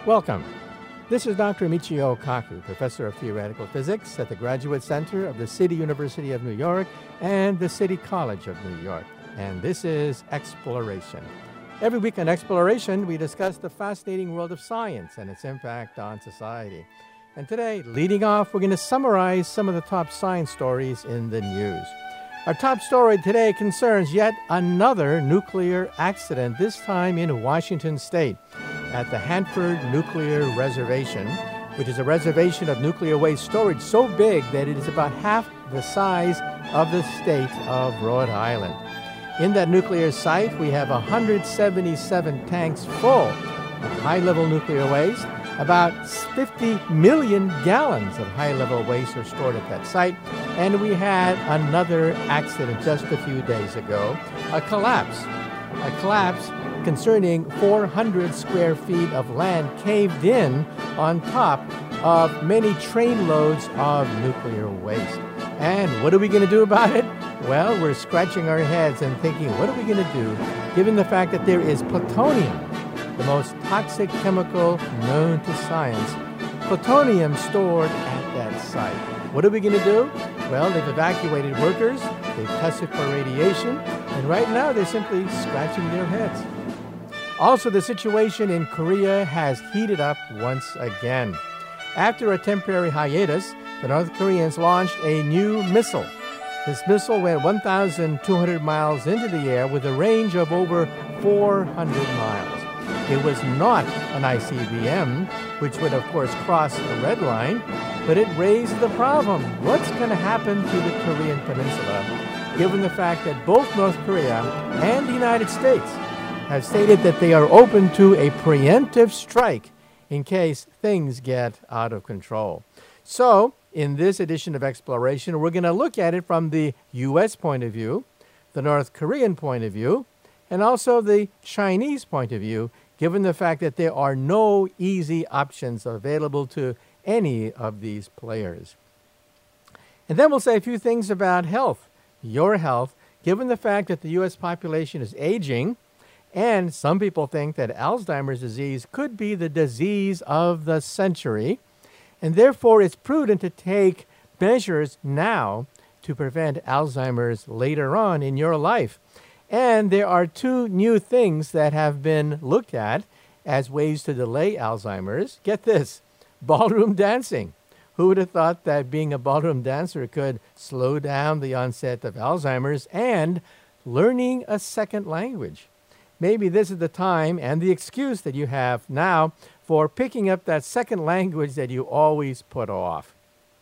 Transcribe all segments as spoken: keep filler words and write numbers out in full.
Welcome. This is Doctor Michio Kaku, Professor of Theoretical Physics at the Graduate Center of the City University of New York and the City College of New York. And this is Exploration. Every week on Exploration, we discuss the fascinating world of science and its impact on society. And today, leading off, we're going to summarize some of the top science stories in the news. Our top story today concerns yet another nuclear accident, this time in Washington State, at the Hanford Nuclear Reservation, which is a reservation of nuclear waste storage so big that it is about half the size of the state of Rhode Island. In that nuclear site, we have one hundred seventy-seven tanks full of high-level nuclear waste. About fifty million gallons of high-level waste are stored at that site. And we had another accident just a few days ago, a collapse. A collapse concerning four hundred square feet of land caved in on top of many train loads of nuclear waste. And what are we going to do about it? Well, we're scratching our heads and thinking, what are we going to do given the fact that there is plutonium, the most toxic chemical known to science, plutonium stored at that site? What are we going to do? Well, they've evacuated workers, they've tested for radiation, and right now they're simply scratching their heads. Also, the situation in Korea has heated up once again. After a temporary hiatus, the North Koreans launched a new missile. This missile went one thousand two hundred miles into the air with a range of over four hundred miles. It was not an I C B M, which would, of course, cross the red line, but it raised the problem. What's going to happen to the Korean Peninsula, given the fact that both North Korea and the United States have stated that they are open to a preemptive strike in case things get out of control? So, in this edition of Exploration, we're going to look at it from the U S point of view, the North Korean point of view, and also the Chinese point of view, given the fact that there are no easy options available to any of these players. And then we'll say a few things about health, your health, given the fact that the U S population is aging, and some people think that Alzheimer's disease could be the disease of the century, and therefore it's prudent to take measures now to prevent Alzheimer's later on in your life. And there are two new things that have been looked at as ways to delay Alzheimer's. Get this, ballroom dancing. Who would have thought that being a ballroom dancer could slow down the onset of Alzheimer's? And learning a second language. Maybe this is the time and the excuse that you have now for picking up that second language that you always put off.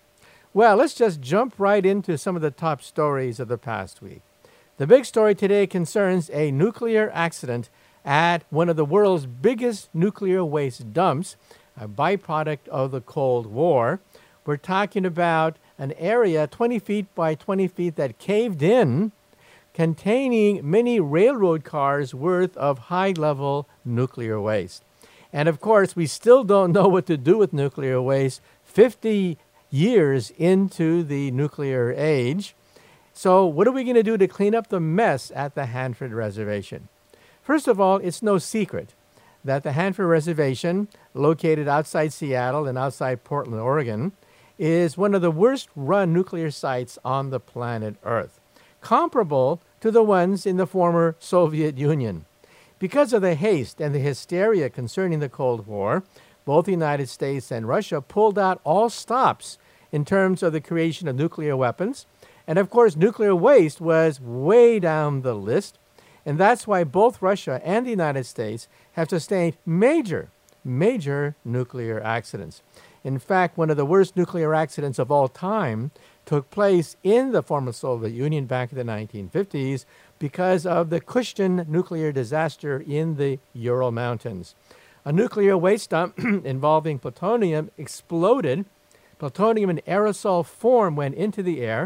Well, let's just jump right into some of the top stories of the past week. The big story today concerns a nuclear accident at one of the world's biggest nuclear waste dumps, a byproduct of the Cold War. We're talking about an area twenty feet by twenty feet that caved in, containing many railroad cars worth of high-level nuclear waste. And of course, we still don't know what to do with nuclear waste fifty years into the nuclear age. So what are we going to do to clean up the mess at the Hanford Reservation? First of all, it's no secret that the Hanford Reservation, located outside Seattle and outside Portland, Oregon, is one of the worst-run nuclear sites on the planet Earth, comparable to the ones in the former Soviet Union. Because of the haste and the hysteria concerning the Cold War, both the United States and Russia pulled out all stops in terms of the creation of nuclear weapons. And of course, nuclear waste was way down the list. And that's why both Russia and the United States have sustained major, major nuclear accidents. In fact, one of the worst nuclear accidents of all time took place in the former Soviet Union back in the nineteen fifties because of the Khushtin nuclear disaster in the Ural Mountains. A nuclear waste dump involving plutonium exploded. Plutonium in aerosol form went into the air.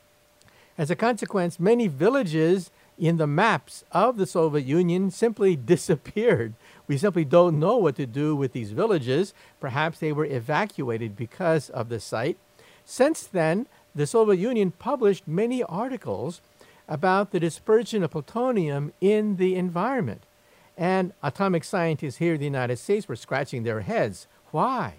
As a consequence, many villages in the maps of the Soviet Union simply disappeared. We simply don't know what to do with these villages. Perhaps they were evacuated because of the site. Since then, the Soviet Union published many articles about the dispersion of plutonium in the environment. And atomic scientists here in the United States were scratching their heads. Why?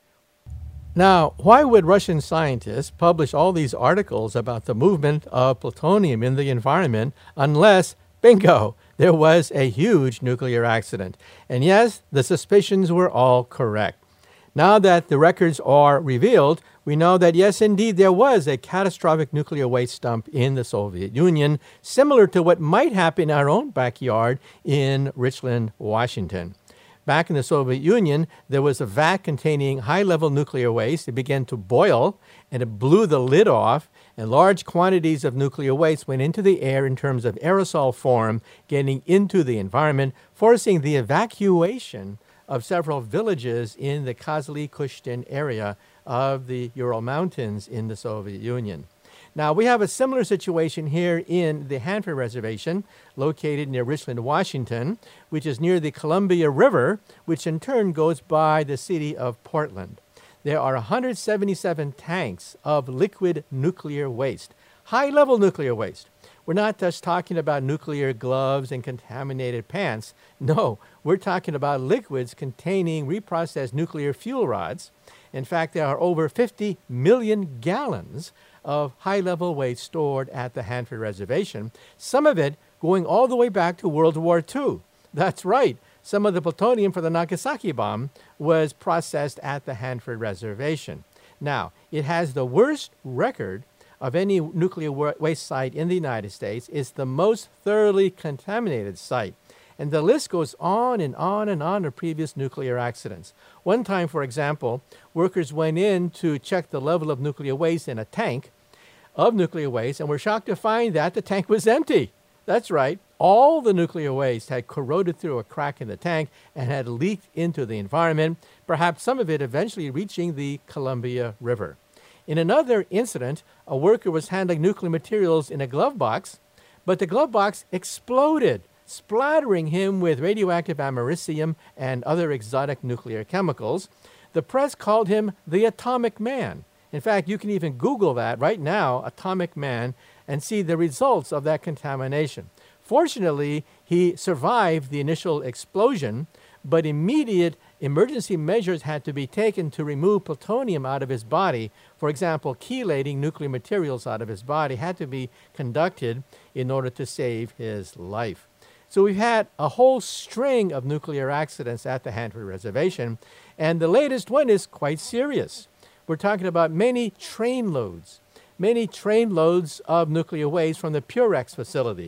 Now, why would Russian scientists publish all these articles about the movement of plutonium in the environment unless, bingo, there was a huge nuclear accident? And yes, the suspicions were all correct. Now that the records are revealed, we know that yes, indeed, there was a catastrophic nuclear waste dump in the Soviet Union, similar to what might happen in our own backyard in Richland, Washington. Back in the Soviet Union, there was a vat containing high-level nuclear waste. It began to boil, and it blew the lid off, and large quantities of nuclear waste went into the air in terms of aerosol form, getting into the environment, forcing the evacuation of several villages in the Kazly-Kushtin area of the Ural Mountains in the Soviet Union. Now, we have a similar situation here in the Hanford Reservation, located near Richland, Washington, which is near the Columbia River, which in turn goes by the city of Portland. There are one hundred seventy-seven tanks of liquid nuclear waste, high-level nuclear waste. We're not just talking about nuclear gloves and contaminated pants. No, we're talking about liquids containing reprocessed nuclear fuel rods. In fact, there are over fifty million gallons of high-level waste stored at the Hanford Reservation, some of it going all the way back to World War Two. That's right. Some of the plutonium for the Nagasaki bomb was processed at the Hanford Reservation. Now, it has the worst record of any nuclear waste site in the United States. It's the most thoroughly contaminated site. And the list goes on and on and on of previous nuclear accidents. One time, for example, workers went in to check the level of nuclear waste in a tank of nuclear waste and were shocked to find that the tank was empty. That's right. All the nuclear waste had corroded through a crack in the tank and had leaked into the environment, perhaps some of it eventually reaching the Columbia River. In another incident, a worker was handling nuclear materials in a glove box, but the glove box exploded, splattering him with radioactive americium and other exotic nuclear chemicals. The press called him the Atomic Man. In fact, you can even Google that right now, Atomic Man, and see the results of that contamination. Fortunately, he survived the initial explosion, but immediate emergency measures had to be taken to remove plutonium out of his body. For example, chelating nuclear materials out of his body had to be conducted in order to save his life. So we've had a whole string of nuclear accidents at the Hanford Reservation, and the latest one is quite serious. We're talking about many train loads, many train loads of nuclear waste from the Purex facility.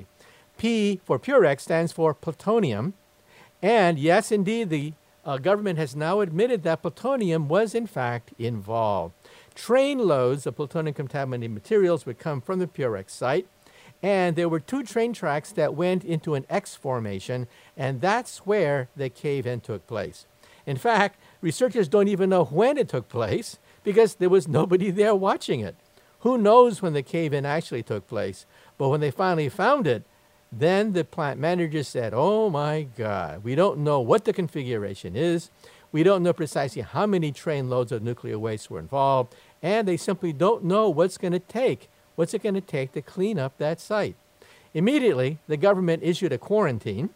P for Purex stands for plutonium, and yes, indeed, the uh, government has now admitted that plutonium was in fact involved. Train loads of plutonium-contaminated materials would come from the Purex site, and there were two train tracks that went into an X formation, and that's where the cave-in took place. In fact, researchers don't even know when it took place because there was nobody there watching it. Who knows when the cave-in actually took place? But when they finally found it, then the plant manager said, oh my God, we don't know what the configuration is. We don't know precisely how many train loads of nuclear waste were involved, and they simply don't know what's going to take. What's it going to take to clean up that site? Immediately, the government issued a quarantine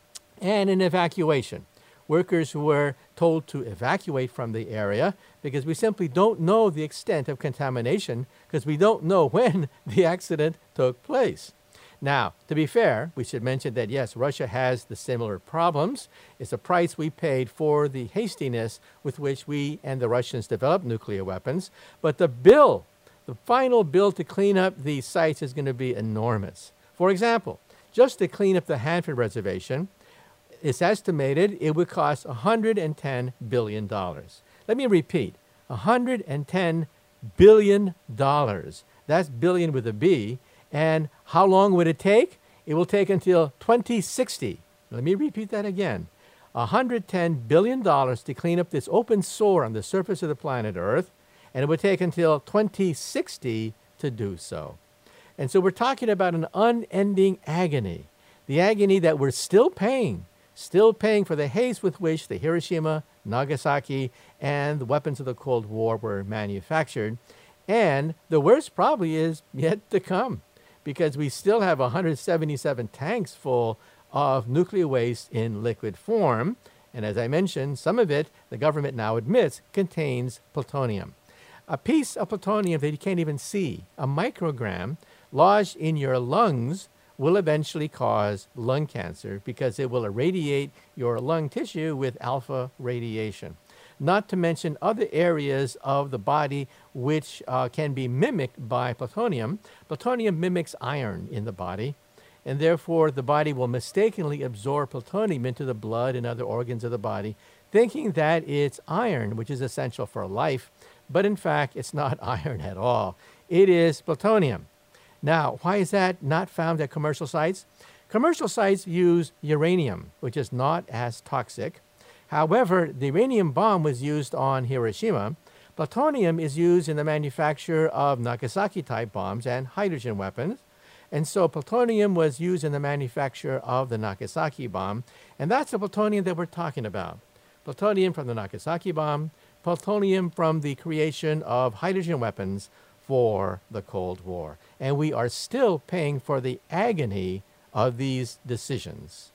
and an evacuation. Workers were told to evacuate from the area because we simply don't know the extent of contamination because we don't know when the accident took place. Now, to be fair, we should mention that, yes, Russia has the similar problems. It's a price we paid for the hastiness with which we and the Russians developed nuclear weapons. But the bill, the final bill to clean up these sites is going to be enormous. For example, just to clean up the Hanford Reservation, it's estimated it would cost one hundred ten billion dollars. Let me repeat, one hundred ten billion dollars. That's billion with a B. And how long would it take? It will take until twenty sixty. Let me repeat that again. one hundred ten billion dollars to clean up this open sore on the surface of the planet Earth, and it would take until twenty sixty to do so. And so we're talking about an unending agony, the agony that we're still paying, still paying for the haste with which the Hiroshima, Nagasaki, and the weapons of the Cold War were manufactured. And the worst probably is yet to come, because we still have one hundred seventy-seven tanks full of nuclear waste in liquid form. And as I mentioned, some of it, the government now admits, contains plutonium. A piece of plutonium that you can't even see, a microgram, lodged in your lungs will eventually cause lung cancer because it will irradiate your lung tissue with alpha radiation. Not to mention other areas of the body which uh, can be mimicked by plutonium. Plutonium mimics iron in the body, and therefore the body will mistakenly absorb plutonium into the blood and other organs of the body, thinking that it's iron, which is essential for life, but in fact it's not iron at all. It is plutonium. Now, why is that not found at commercial sites? Commercial sites use uranium, which is not as toxic. However, the uranium bomb was used on Hiroshima. Plutonium is used in the manufacture of Nagasaki-type bombs and hydrogen weapons. And so plutonium was used in the manufacture of the Nagasaki bomb. And that's the plutonium that we're talking about. Plutonium from the Nagasaki bomb, plutonium from the creation of hydrogen weapons for the Cold War. And we are still paying for the agony of these decisions.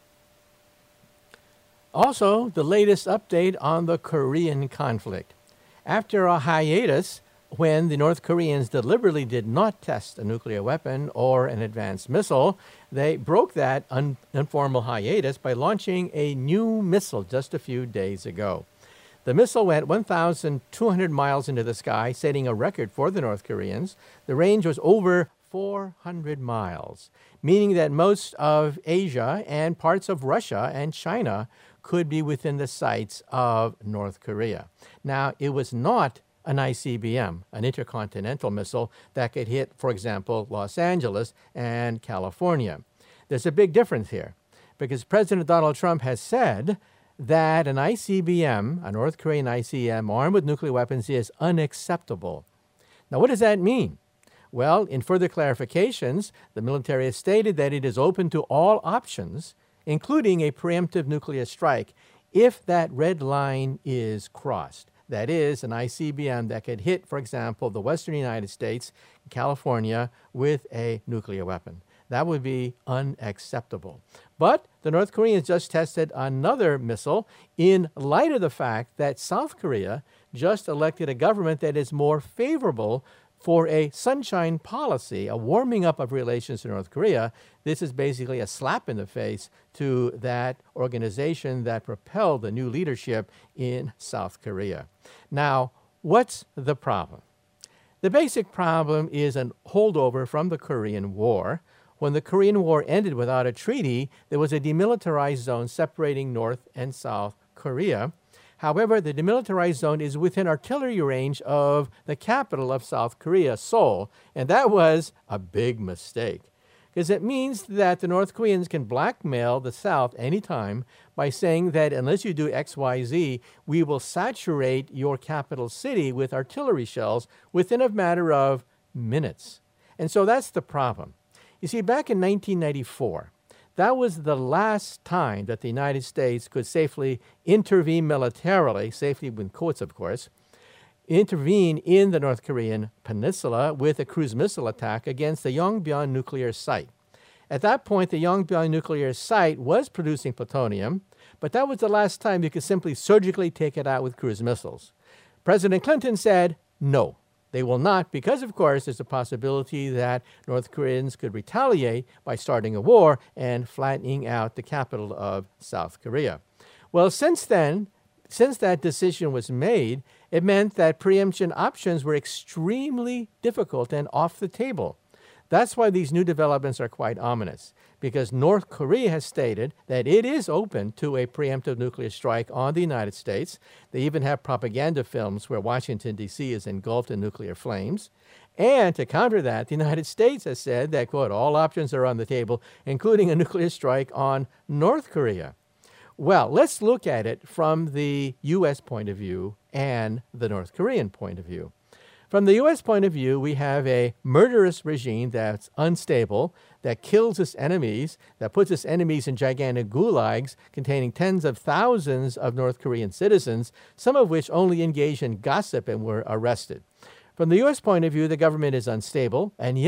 Also, the latest update on the Korean conflict. After a hiatus, when the North Koreans deliberately did not test a nuclear weapon or an advanced missile, they broke that un- informal hiatus by launching a new missile just a few days ago. The missile went one thousand two hundred miles into the sky, setting a record for the North Koreans. The range was over four hundred miles, meaning that most of Asia and parts of Russia and China could be within the sights of North Korea. Now, it was not an I C B M, an intercontinental missile that could hit, for example, Los Angeles and California. There's a big difference here because President Donald Trump has said that an I C B M, a North Korean I C B M armed with nuclear weapons, is unacceptable. Now, what does that mean? Well, in further clarifications, the military has stated that it is open to all options, including a preemptive nuclear strike, if that red line is crossed. That is, an I C B M that could hit, for example, the western United States, California, with a nuclear weapon. That would be unacceptable. But the North Koreans just tested another missile in light of the fact that South Korea just elected a government that is more favorable for a sunshine policy, a warming up of relations to North Korea. This is basically a slap in the face to that organization that propelled the new leadership in South Korea. Now, what's the problem? The basic problem is a holdover from the Korean War. When the Korean War ended without a treaty, there was a demilitarized zone separating North and South Korea. However, the demilitarized zone is within artillery range of the capital of South Korea, Seoul, and that was a big mistake because it means that the North Koreans can blackmail the South anytime by saying that unless you do X Y Z, we will saturate your capital city with artillery shells within a matter of minutes. And so that's the problem. You see, back in nineteen ninety-four, that was the last time that the United States could safely intervene militarily, safely with quotes, of course, intervene in the North Korean peninsula with a cruise missile attack against the Yongbyon nuclear site. At that point, the Yongbyon nuclear site was producing plutonium, but that was the last time you could simply surgically take it out with cruise missiles. President Clinton said no. They will not because, of course, there's a possibility that North Koreans could retaliate by starting a war and flattening out the capital of South Korea. Well, since then, since that decision was made, it meant that preemption options were extremely difficult and off the table. That's why these new developments are quite ominous, because North Korea has stated that it is open to a preemptive nuclear strike on the United States. They even have propaganda films where Washington, D C is engulfed in nuclear flames. And to counter that, the United States has said that, quote, all options are on the table, including a nuclear strike on North Korea. Well, let's look at it from the U S point of view and the North Korean point of view. From the U S point of view, we have a murderous regime that's unstable, that kills its enemies, that puts its enemies in gigantic gulags containing tens of thousands of North Korean citizens, some of which only engaged in gossip and were arrested. From the U S point of view, the government is unstable, and yet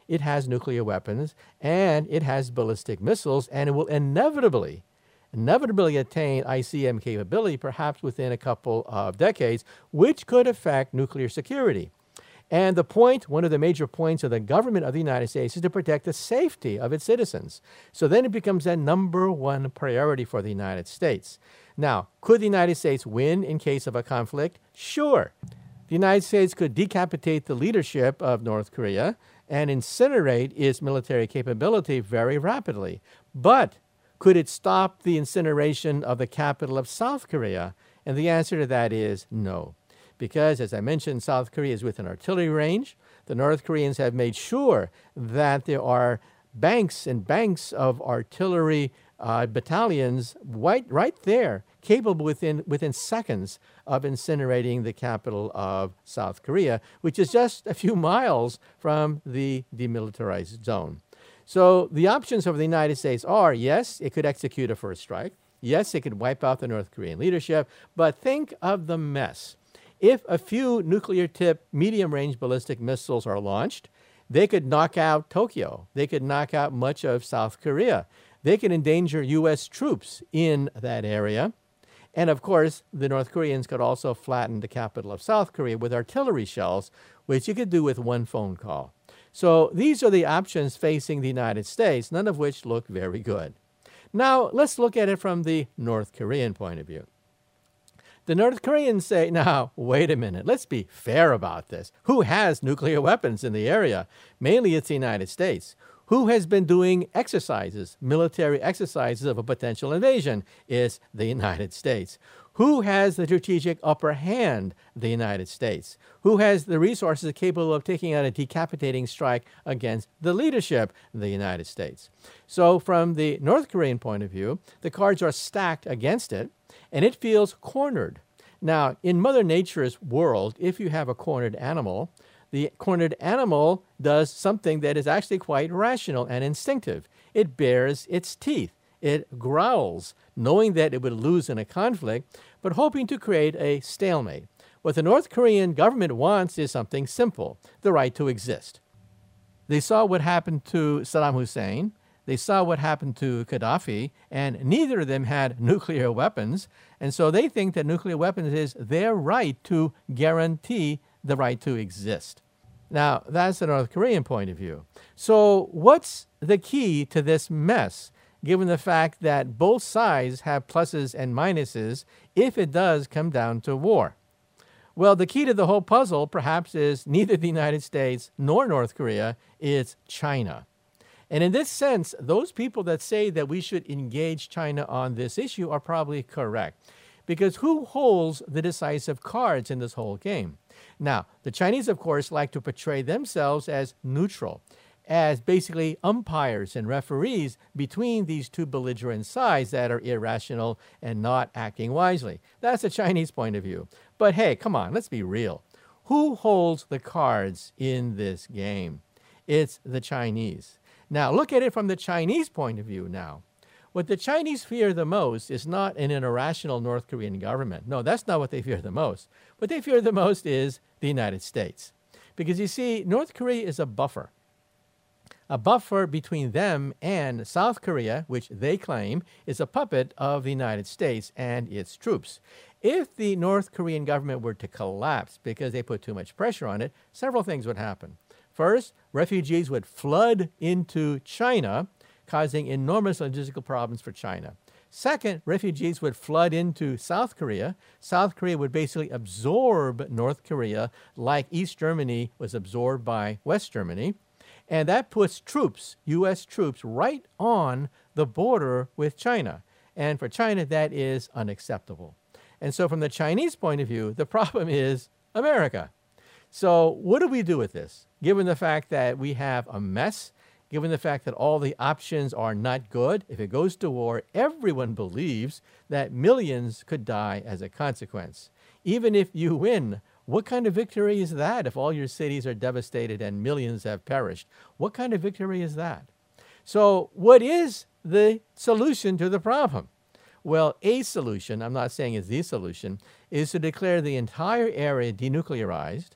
it has nuclear weapons, and it has ballistic missiles, and it will inevitably, inevitably attain I C M capability, perhaps within a couple of decades, which could affect nuclear security. And the point, one of the major points of the government of the United States is to protect the safety of its citizens. So then it becomes a number one priority for the United States. Now, could the United States win in case of a conflict? Sure. The United States could decapitate the leadership of North Korea and incinerate its military capability very rapidly. But could it stop the incineration of the capital of South Korea? And the answer to that is no. Because, as I mentioned, South Korea is within artillery range. The North Koreans have made sure that there are banks and banks of artillery uh, battalions right, right there, capable within, within seconds of incinerating the capital of South Korea, which is just a few miles from the demilitarized zone. So the options of the United States are, yes, it could execute a first strike. Yes, it could wipe out the North Korean leadership. But think of the mess. If a few nuclear-tipped medium-range ballistic missiles are launched, they could knock out Tokyo. They could knock out much of South Korea. They could endanger U S troops in that area. And, of course, the North Koreans could also flatten the capital of South Korea with artillery shells, which you could do with one phone call. So these are the options facing the United States, none of which look very good. Now, let's look at it from the North Korean point of view. The North Koreans say, now, wait a minute, let's be fair about this. Who has nuclear weapons in the area? Mainly it's the United States. Who has been doing exercises, military exercises of a potential invasion? It's the United States. Who has the strategic upper hand? The United States. Who has the resources capable of taking out a decapitating strike against the leadership? The United States. So from the North Korean point of view, the cards are stacked against it, and it feels cornered. Now, in Mother Nature's world, if you have a cornered animal, the cornered animal does something that is actually quite rational and instinctive. It bares its teeth. It growls, knowing that it would lose in a conflict, but hoping to create a stalemate. What the North Korean government wants is something simple, the right to exist. They saw what happened to Saddam Hussein. They saw what happened to Gaddafi, and neither of them had nuclear weapons. And so they think that nuclear weapons is their right to guarantee the right to exist. Now, that's the North Korean point of view. So what's the key to this mess, given the fact that both sides have pluses and minuses if it does come down to war? Well, the key to the whole puzzle, perhaps, is neither the United States nor North Korea, it's China. And in this sense, those people that say that we should engage China on this issue are probably correct. Because who holds the decisive cards in this whole game? Now, the Chinese, of course, like to portray themselves as neutral, as basically umpires and referees between these two belligerent sides that are irrational and not acting wisely. That's the Chinese point of view. But hey, come on, let's be real. Who holds the cards in this game? It's the Chinese. Now, look at it from the Chinese point of view now. What the Chinese fear the most is not an irrational North Korean government. No, that's not what they fear the most. What they fear the most is the United States. Because you see, North Korea is a buffer. A buffer between them and South Korea, which they claim is a puppet of the United States and its troops. If the North Korean government were to collapse because they put too much pressure on it, several things would happen. First, refugees would flood into China, causing enormous logistical problems for China. Second, refugees would flood into South Korea. South Korea would basically absorb North Korea like East Germany was absorbed by West Germany. And that puts troops, U S troops, right on the border with China. And for China, that is unacceptable. And so from the Chinese point of view, the problem is America. So what do we do with this? Given the fact that we have a mess, given the fact that all the options are not good, if it goes to war, everyone believes that millions could die as a consequence. Even if you win, what kind of victory is that if all your cities are devastated and millions have perished? What kind of victory is that? So what is the solution to the problem? Well, a solution, I'm not saying it's the solution, is to declare the entire area denuclearized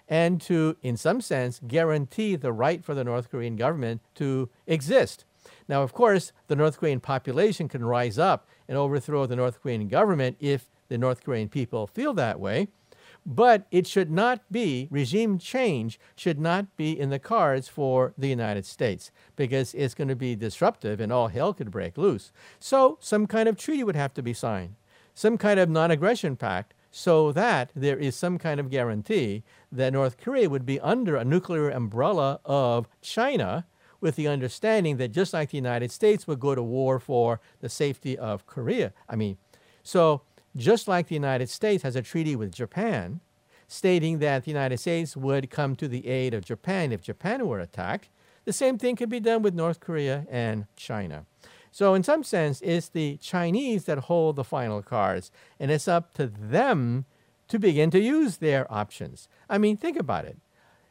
and to, in some sense, guarantee the right for the North Korean government to exist. Now, of course, the North Korean population can rise up and overthrow the North Korean government if the North Korean people feel that way, but it should not be, regime change should not be in the cards for the United States, because it's going to be disruptive and all hell could break loose. So some kind of treaty would have to be signed, some kind of non-aggression pact, so that there is some kind of guarantee that North Korea would be under a nuclear umbrella of China, with the understanding that just like the United States would go to war for the safety of Korea. I mean, so just like the United States has a treaty with Japan, stating that the United States would come to the aid of Japan if Japan were attacked, the same thing could be done with North Korea and China. So in some sense, it's the Chinese that hold the final cards, and it's up to them to begin to use their options. I mean, think about it.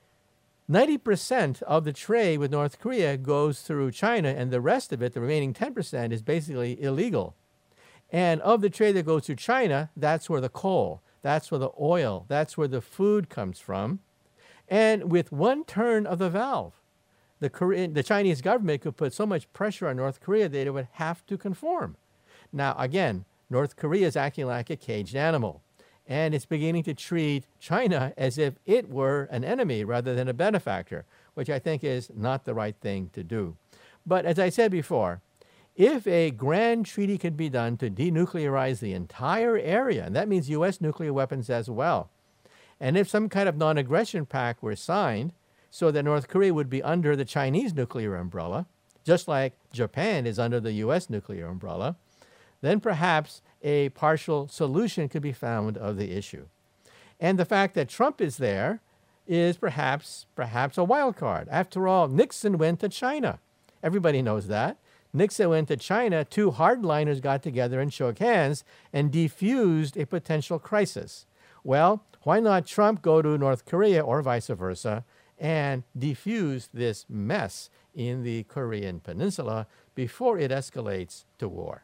ninety percent of the trade with North Korea goes through China, and the rest of it, the remaining ten percent, is basically illegal. And of the trade that goes through China, that's where the coal, that's where the oil, that's where the food comes from. And with one turn of the valve, the Korean, the Chinese government could put so much pressure on North Korea that it would have to conform. Now, again, North Korea is acting like a caged animal, and it's beginning to treat China as if it were an enemy rather than a benefactor, which I think is not the right thing to do. But as I said before, if a grand treaty could be done to denuclearize the entire area, and that means U S nuclear weapons as well, and if some kind of non-aggression pact were signed so that North Korea would be under the Chinese nuclear umbrella, just like Japan is under the U S nuclear umbrella, then perhaps a partial solution could be found of the issue. And the fact that Trump is there is perhaps, perhaps a wild card. After all, Nixon went to China. Everybody knows that. Nixon went to China, two hardliners got together and shook hands and defused a potential crisis. Well, why not Trump go to North Korea or vice versa and defuse this mess in the Korean Peninsula before it escalates to war?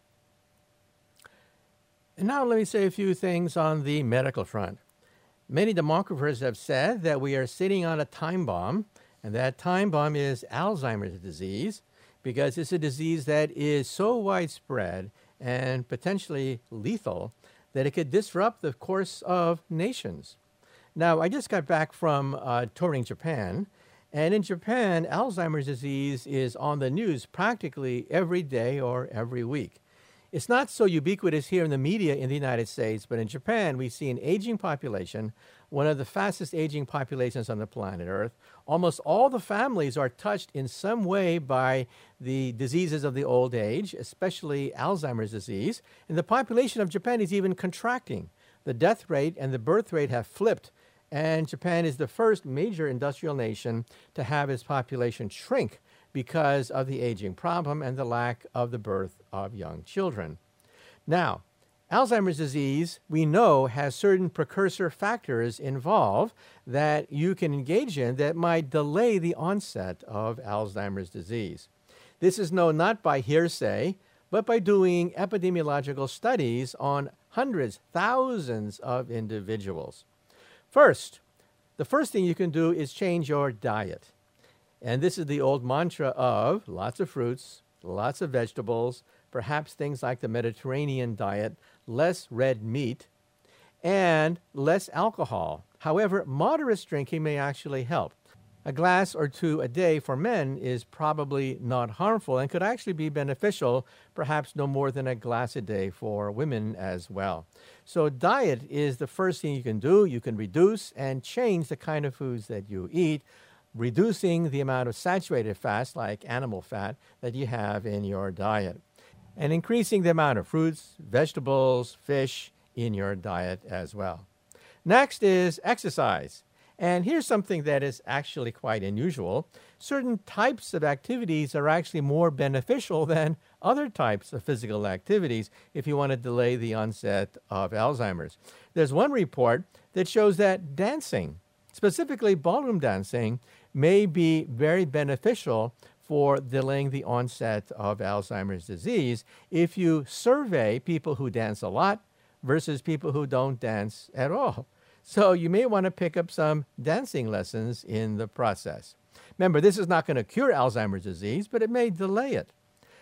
And now let me say a few things on the medical front. Many demographers have said that we are sitting on a time bomb, and that time bomb is Alzheimer's disease, because it's a disease that is so widespread and potentially lethal that it could disrupt the course of nations. Now, I just got back from uh, touring Japan, and in Japan, Alzheimer's disease is on the news practically every day or every week. It's not so ubiquitous here in the media in the United States, but in Japan, we see an aging population, one of the fastest aging populations on the planet Earth. Almost all the families are touched in some way by the diseases of the old age, especially Alzheimer's disease. And the population of Japan is even contracting. The death rate and the birth rate have flipped, and Japan is the first major industrial nation to have its population shrink because of the aging problem and the lack of the birth of young children. Now, Alzheimer's disease, we know, has certain precursor factors involved that you can engage in that might delay the onset of Alzheimer's disease. This is known not by hearsay, but by doing epidemiological studies on hundreds, thousands of individuals. First, the first thing you can do is change your diet. And this is the old mantra of lots of fruits, lots of vegetables, perhaps things like the Mediterranean diet, less red meat, and less alcohol. However, moderate drinking may actually help. A glass or two a day for men is probably not harmful and could actually be beneficial, perhaps no more than a glass a day for women as well. So diet is the first thing you can do. You can reduce and change the kind of foods that you eat, reducing the amount of saturated fats like animal fat that you have in your diet, and increasing the amount of fruits, vegetables, fish in your diet as well. Next is exercise. And here's something that is actually quite unusual. Certain types of activities are actually more beneficial than other types of physical activities if you want to delay the onset of Alzheimer's. There's one report that shows that dancing, specifically ballroom dancing, may be very beneficial for delaying the onset of Alzheimer's disease if you survey people who dance a lot versus people who don't dance at all. So you may want to pick up some dancing lessons in the process. Remember, this is not going to cure Alzheimer's disease, but it may delay it.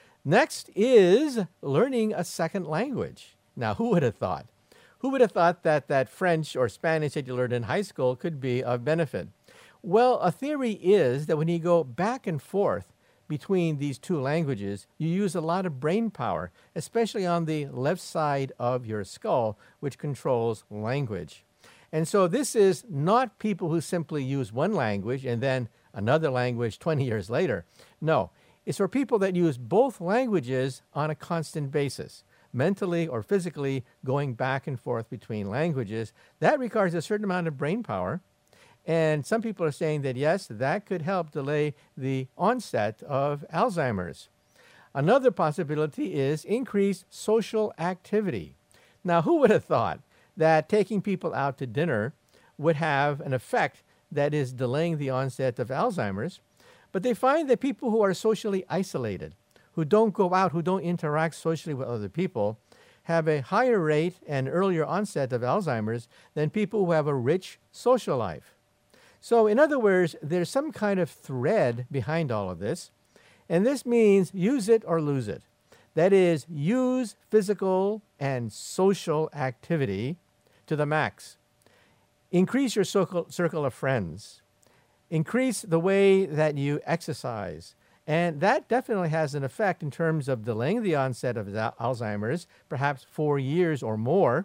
Next is learning a second language. Now, who would have thought? Who would have thought that that French or Spanish that you learned in high school could be of benefit? Well, a theory is that when you go back and forth between these two languages, you use a lot of brain power, especially on the left side of your skull, which controls language. And so this is not people who simply use one language and then another language twenty years later. No, it's for people that use both languages on a constant basis, mentally or physically going back and forth between languages. That requires a certain amount of brain power. And some people are saying that, yes, that could help delay the onset of Alzheimer's. Another possibility is increased social activity. Now, who would have thought that taking people out to dinner would have an effect that is delaying the onset of Alzheimer's? But they find that people who are socially isolated, who don't go out, who don't interact socially with other people, have a higher rate and earlier onset of Alzheimer's than people who have a rich social life. So in other words, there's some kind of thread behind all of this, and this means use it or lose it. That is, use physical and social activity to the max. Increase your circle, circle of friends. Increase the way that you exercise. And that definitely has an effect in terms of delaying the onset of Alzheimer's, perhaps four years or more,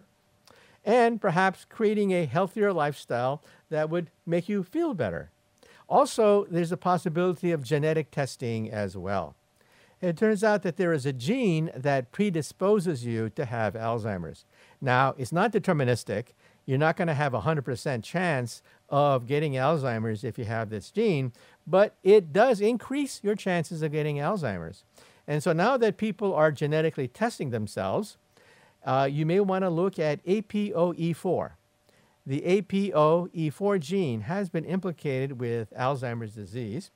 and perhaps creating a healthier lifestyle that would make you feel better. Also, there's a possibility of genetic testing as well. It turns out that there is a gene that predisposes you to have Alzheimer's. Now, it's not deterministic. You're not going to have a one hundred percent chance of getting Alzheimer's if you have this gene, but it does increase your chances of getting Alzheimer's. And so now that people are genetically testing themselves, uh, you may want to look at A P O E four. The A P O E four gene has been implicated with Alzheimer's disease.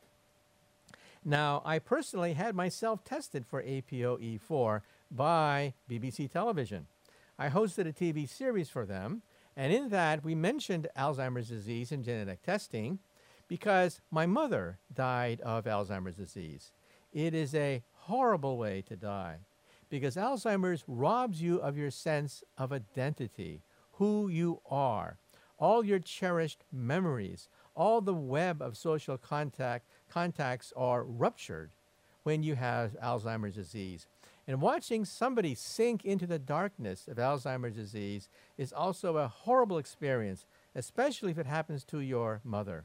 Now, I personally had myself tested for A P O E four by B B C Television. I hosted a T V series for them, and in that we mentioned Alzheimer's disease and genetic testing because my mother died of Alzheimer's disease. It is a horrible way to die because Alzheimer's robs you of your sense of identity, who you are, all your cherished memories, all the web of social contact contacts are ruptured when you have Alzheimer's disease. And watching somebody sink into the darkness of Alzheimer's disease is also a horrible experience, especially if it happens to your mother.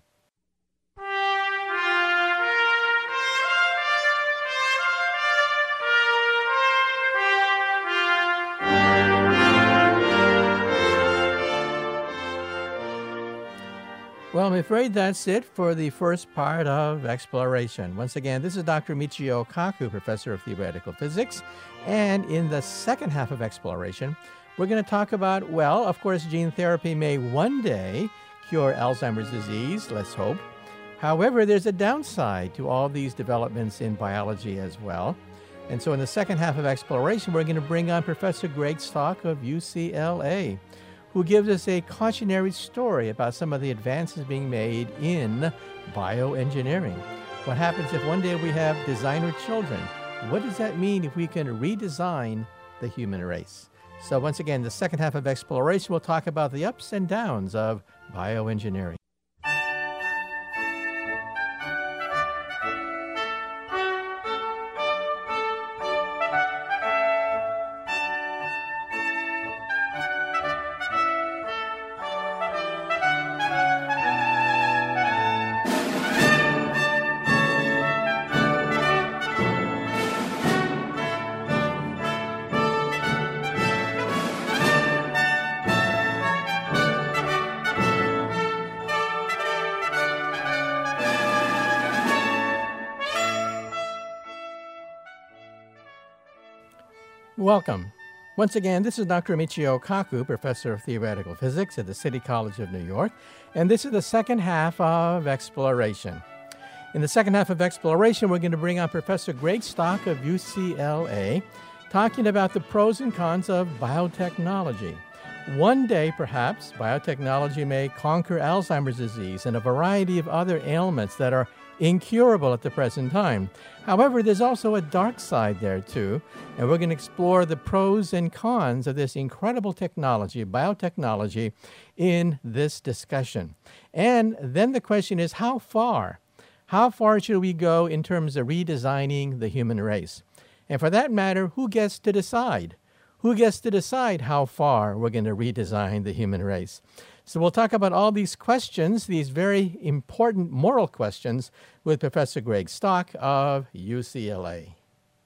Well, I'm afraid that's it for the first part of Exploration. Once again, this is Doctor Michio Kaku, Professor of Theoretical Physics. And in the second half of Exploration, we're going to talk about, well, of course, gene therapy may one day cure Alzheimer's disease, let's hope. However, there's a downside to all these developments in biology as well. And so in the second half of Exploration, we're going to bring on Professor Greg Stock of U C L A, who gives us a cautionary story about some of the advances being made in bioengineering. What happens if one day we have designer children? What does that mean if we can redesign the human race? So once again, the second half of Exploration, we'll talk about the ups and downs of bioengineering. Welcome. Once again, this is Doctor Michio Kaku, Professor of Theoretical Physics at the City College of New York, and this is the second half of Exploration. In the second half of Exploration, we're going to bring on Professor Greg Stock of U C L A, talking about the pros and cons of biotechnology. One day, perhaps, biotechnology may conquer Alzheimer's disease and a variety of other ailments that are incurable at the present time. However, there's also a dark side there too, and we're going to explore the pros and cons of this incredible technology, biotechnology, in this discussion. And then the question is, how far? How far should we go in terms of redesigning the human race? And for that matter, who gets to decide? Who gets to decide how far we're going to redesign the human race? So we'll talk about all these questions, these very important moral questions, with Professor Greg Stock of U C L A.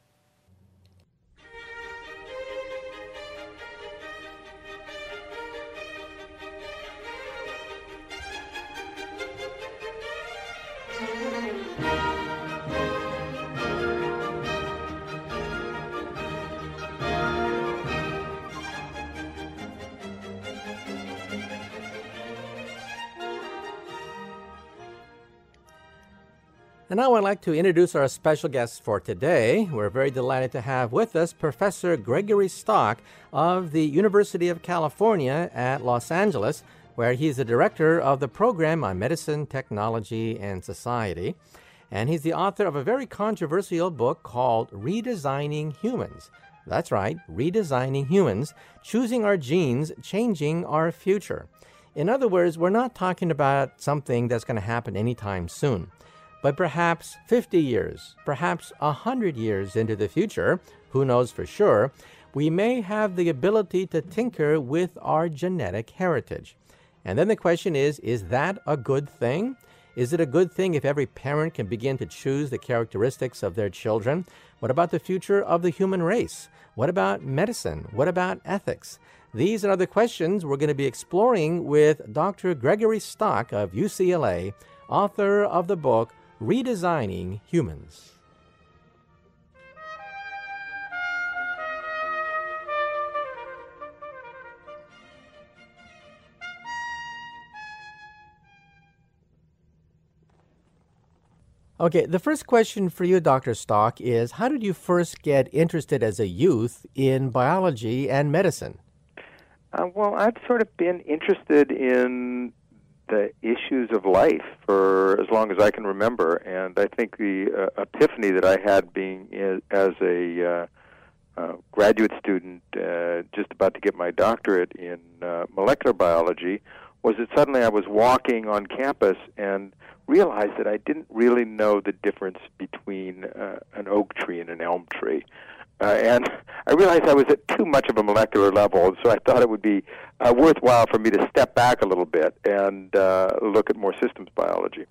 And now I'd like to introduce our special guest for today. We're very delighted to have with us Professor Gregory Stock of the University of California at Los Angeles, where he's the director of the program on medicine, technology, and society. And he's the author of a very controversial book called Redesigning Humans. That's right, Redesigning Humans, Choosing Our Genes, Changing Our Future. In other words, we're not talking about something that's going to happen anytime soon. But perhaps fifty years, perhaps one hundred years into the future, who knows for sure, we may have the ability to tinker with our genetic heritage. And then the question is, is that a good thing? Is it a good thing if every parent can begin to choose the characteristics of their children? What about the future of the human race? What about medicine? What about ethics? These and other questions we're going to be exploring with Doctor Gregory Stock of U C L A, author of the book Redesigning Humans. Okay, the first question for you, Doctor Stock, is how did you first get interested as a youth in biology and medicine? Uh, well, I've sort of been interested in the issues of life for as long as I can remember, and I think the uh, epiphany that I had being in, as a uh, uh, graduate student uh, just about to get my doctorate in uh, molecular biology was that suddenly I was walking on campus and realized that I didn't really know the difference between uh, an oak tree and an elm tree. Uh, and I realized I was at too much of a molecular level, so I thought it would be uh, worthwhile for me to step back a little bit and uh, look at more systems biology.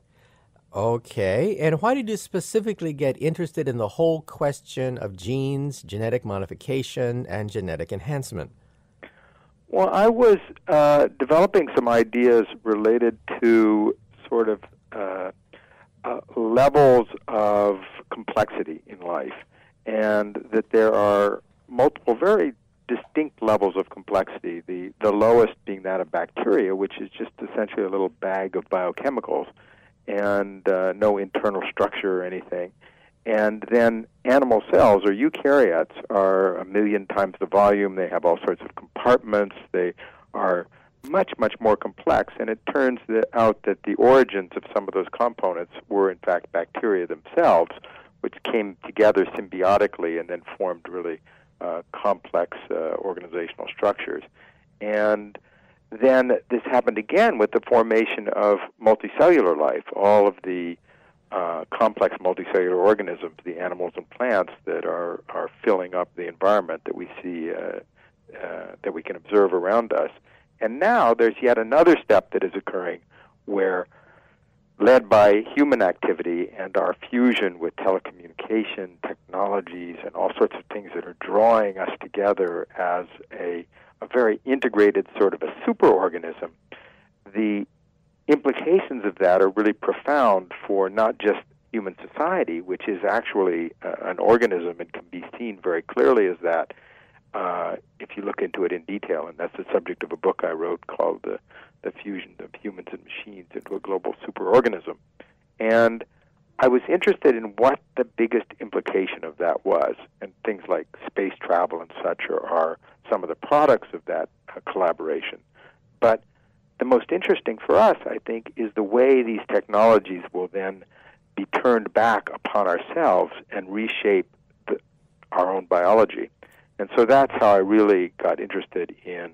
Okay, and why did you specifically get interested in the whole question of genes, genetic modification, and genetic enhancement? Well, I was uh, developing some ideas related to sort of uh, uh, levels of complexity in life, and that there are multiple very distinct levels of complexity, the, the lowest being that of bacteria, which is just essentially a little bag of biochemicals and uh, no internal structure or anything. And then animal cells, or eukaryotes, are a million times the volume. They have all sorts of compartments. They are much, much more complex, and it turns out that the origins of some of those components were, in fact, bacteria themselves, which came together symbiotically and then formed really uh, complex uh, organizational structures. And then this happened again with the formation of multicellular life, all of the uh, complex multicellular organisms, the animals and plants that are, are filling up the environment that we see, uh, uh, that we can observe around us. And now there's yet another step that is occurring where, led by human activity and our fusion with telecommunication technologies and all sorts of things that are drawing us together as a, a very integrated sort of a superorganism, the implications of that are really profound for not just human society, which is actually uh, an organism and can be seen very clearly as that uh, if you look into it in detail, and that's the subject of a book I wrote called the the fusion of humans and machines into a global superorganism. And I was interested in what the biggest implication of that was, and things like space travel and such are, are some of the products of that uh, collaboration. But the most interesting for us, I think, is the way these technologies will then be turned back upon ourselves and reshape the, our own biology. And so that's how I really got interested in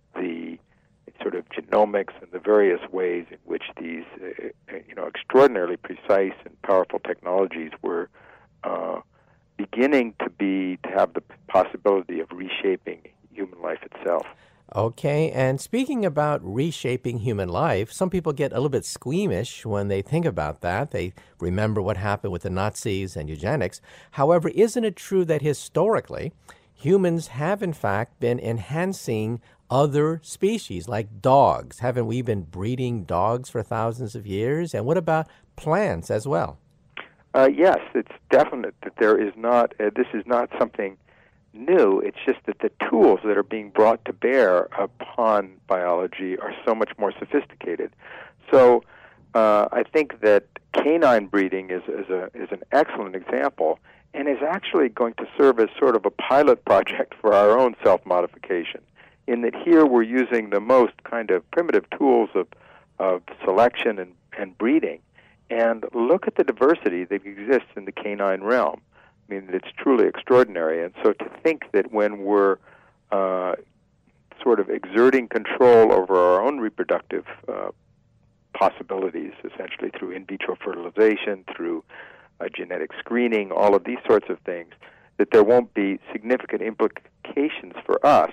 the sort of genomics and the various ways in which these, uh, you know, extraordinarily precise and powerful technologies were uh, beginning to be to have the possibility of reshaping human life itself. Okay, and speaking about reshaping human life, some people get a little bit squeamish when they think about that. They remember what happened with the Nazis and eugenics. However, isn't it true that historically, humans have in fact been enhancing other species like dogs? Haven't we been breeding dogs for thousands of years? And what about plants as well? Uh, yes, it's definite that there is not, uh, this is not something new. It's just that the tools that are being brought to bear upon biology are so much more sophisticated. So uh, I think that canine breeding is, is, a, is an excellent example and is actually going to serve as sort of a pilot project for our own self-modification, in that here we're using the most kind of primitive tools of, of selection and, and breeding. And look at the diversity that exists in the canine realm. I mean, it's truly extraordinary. And so to think that when we're uh, sort of exerting control over our own reproductive uh, possibilities, essentially through in vitro fertilization, through uh, genetic screening, all of these sorts of things, that there won't be significant implications for us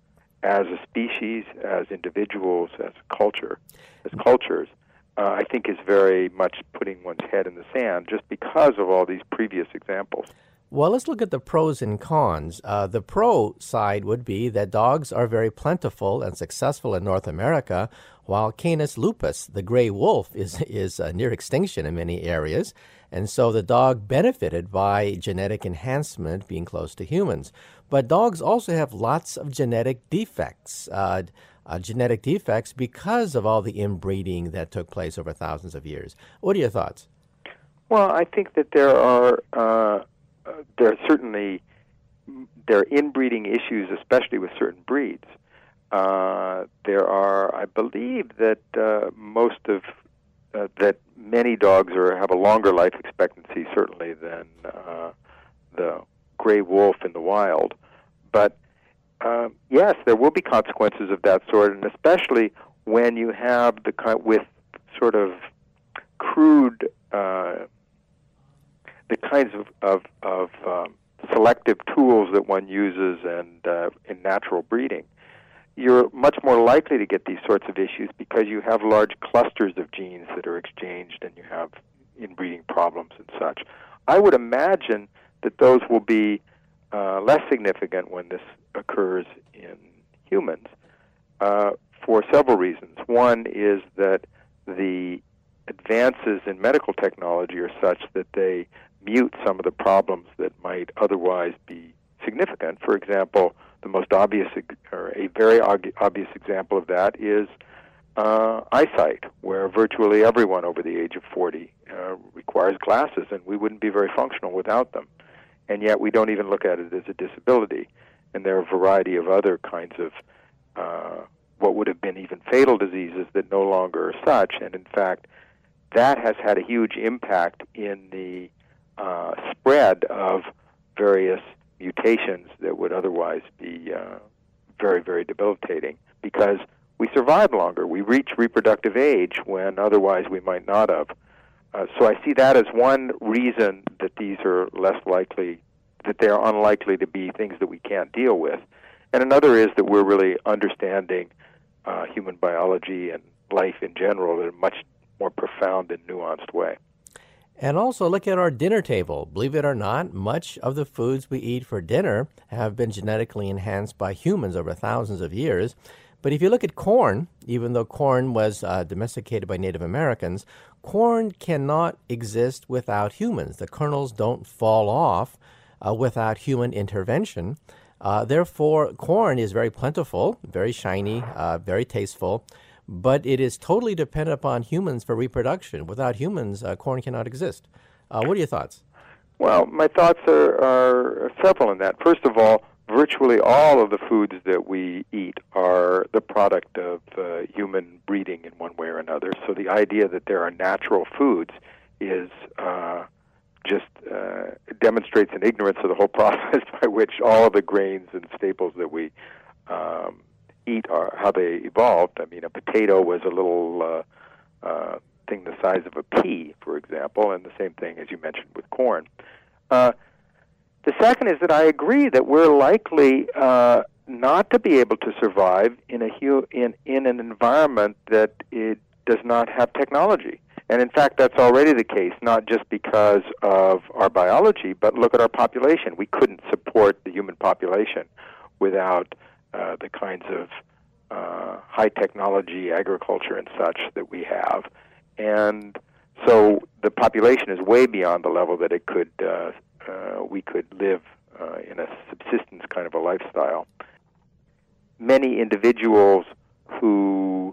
as a species, as individuals, as a culture, as cultures, uh, I think is very much putting one's head in the sand just because of all these previous examples. Well, let's look at the pros and cons. Uh, the pro side would be that dogs are very plentiful and successful in North America, while Canis lupus, the gray wolf, is, is uh, near extinction in many areas. And so the dog benefited by genetic enhancement being close to humans. But dogs also have lots of genetic defects, uh, uh, genetic defects because of all the inbreeding that took place over thousands of years. What are your thoughts? Well, I think that there are uh, uh, there are certainly there are inbreeding issues, especially with certain breeds. Uh, there are, I believe, that uh, most of uh, that many dogs are have a longer life expectancy, certainly than uh, the gray wolf in the wild. But uh, yes, there will be consequences of that sort, and especially when you have the kind with sort of crude, uh, the kinds of of, of um, selective tools that one uses and uh, in natural breeding. You're much more likely to get these sorts of issues because you have large clusters of genes that are exchanged and you have inbreeding problems and such. I would imagine that those will be uh, less significant when this occurs in humans uh, for several reasons. One is that the advances in medical technology are such that they mute some of the problems that might otherwise be significant. For example, the most obvious, or a very obvious example of that is uh, eyesight, where virtually everyone over the age of forty uh, requires glasses, and we wouldn't be very functional without them. And yet we don't even look at it as a disability. And there are a variety of other kinds of uh, what would have been even fatal diseases that no longer are such. And in fact, that has had a huge impact in the uh, spread of various mutations that would otherwise be uh, very, very debilitating because we survive longer. We reach reproductive age when otherwise we might not have. Uh, so I see that as one reason that these are less likely, that they're unlikely to be things that we can't deal with. And another is that we're really understanding uh, human biology and life in general in a much more profound and nuanced way. And also look at our dinner table. Believe it or not, much of the foods we eat for dinner have been genetically enhanced by humans over thousands of years. But if you look at corn, even though corn was uh, domesticated by Native Americans, corn cannot exist without humans. The kernels don't fall off uh, without human intervention. Uh, therefore, corn is very plentiful, very shiny, uh, very tasteful. But it is totally dependent upon humans for reproduction. Without humans, uh, corn cannot exist. Uh, what are your thoughts? Well, my thoughts are, are several in that. First of all, virtually all of the foods that we eat are the product of uh, human breeding in one way or another. So the idea that there are natural foods is uh, just uh, demonstrates an ignorance of the whole process by which all of the grains and staples that we um, eat are, how they evolved. I mean, a potato was a little uh, uh, thing the size of a pea, for example, and the same thing, as you mentioned, with corn. Uh, the second is that I agree that we're likely uh, not to be able to survive in a hu- in in an environment that it does not have technology. And in fact, that's already the case, not just because of our biology, but look at our population. We couldn't support the human population without uh, the kinds of uh, high technology agriculture and such that we have. And so the population is way beyond the level that it could uh, uh, we could live uh, in a subsistence kind of a lifestyle. Many individuals who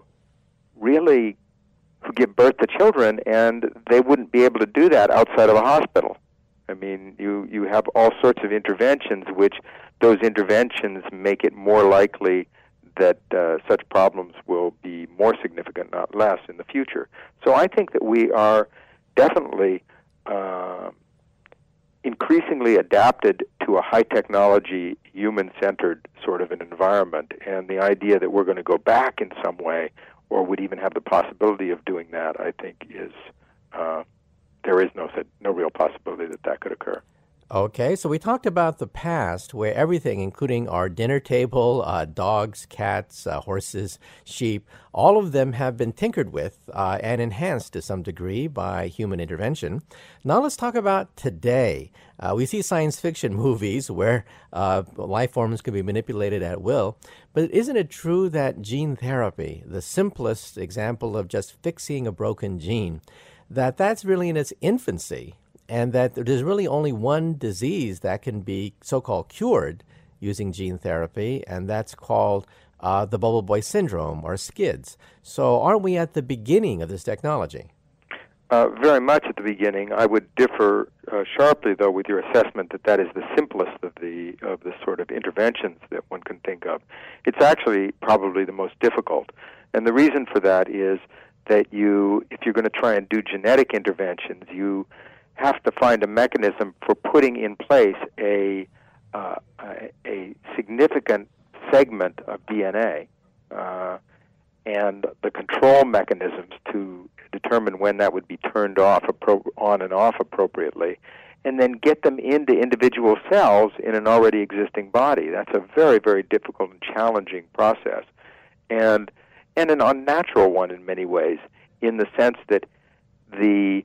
really who give birth to children, and they wouldn't be able to do that outside of a hospital. I mean, you, you have all sorts of interventions, which those interventions make it more likely that uh, such problems will be more significant, not less, in the future. So I think that we are definitely uh, increasingly adapted to a high-technology, human-centered sort of an environment, and the idea that we're going to go back in some way or would even have the possibility of doing that, I think is uh, there is no no real possibility that that could occur. Okay, so we talked about the past where everything, including our dinner table, uh, dogs, cats, uh, horses, sheep, all of them have been tinkered with uh, and enhanced to some degree by human intervention. Now let's talk about today. Uh, we see science fiction movies where uh, life forms can be manipulated at will, but isn't it true that gene therapy, the simplest example of just fixing a broken gene, that that's really in its infancy? And that there's really only one disease that can be so-called cured using gene therapy, and that's called uh, the bubble boy syndrome, or SCIDS. So aren't we at the beginning of this technology? Uh, very much at the beginning. I would differ uh, sharply, though, with your assessment that that is the simplest of the of the sort of interventions that one can think of. It's actually probably the most difficult. And the reason for that is that you, if you're going to try and do genetic interventions, you have to find a mechanism for putting in place a uh, a, a significant segment of D N A uh, and the control mechanisms to determine when that would be turned off, appro- on and off appropriately, and then get them into individual cells in an already existing body. That's a very, very difficult and challenging process, and and an unnatural one in many ways, in the sense that the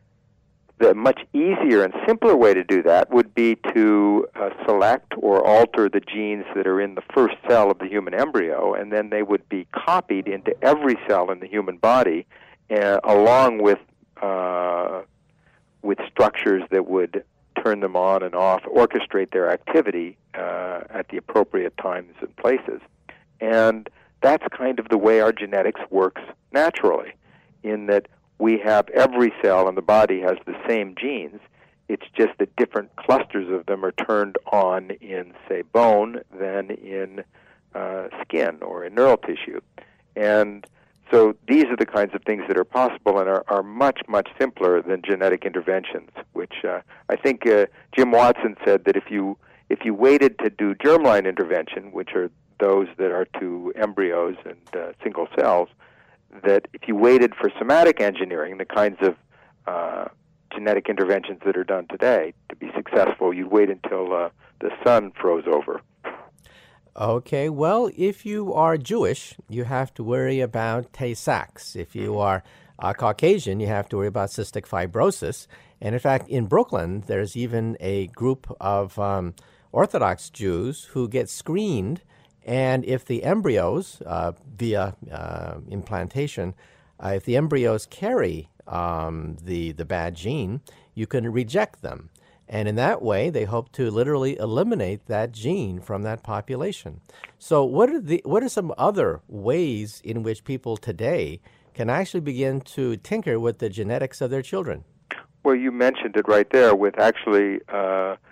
The much easier and simpler way to do that would be to uh, select or alter the genes that are in the first cell of the human embryo, and then they would be copied into every cell in the human body, uh, along with uh, with structures that would turn them on and off, orchestrate their activity uh, at the appropriate times and places. And that's kind of the way our genetics works naturally, in that we have every cell in the body has the same genes. It's just that different clusters of them are turned on in, say, bone than in uh, skin or in neural tissue. And so these are the kinds of things that are possible and are, are much, much simpler than genetic interventions, which uh, I think uh, Jim Watson said that if you if you waited to do germline intervention, which are those that are to embryos and uh, single cells, that if you waited for somatic engineering, the kinds of uh, genetic interventions that are done today, to be successful, you'd wait until uh, the sun froze over. Okay, well, if you are Jewish, you have to worry about Tay-Sachs. If you are uh, Caucasian, you have to worry about cystic fibrosis. And in fact, in Brooklyn, there's even a group of um, Orthodox Jews who get screened, and if the embryos, uh, via uh, implantation, uh, if the embryos carry um, the, the bad gene, you can reject them. And in that way, they hope to literally eliminate that gene from that population. So what are the what are some other ways in which people today can actually begin to tinker with the genetics of their children? Well, you mentioned it right there with actually uh,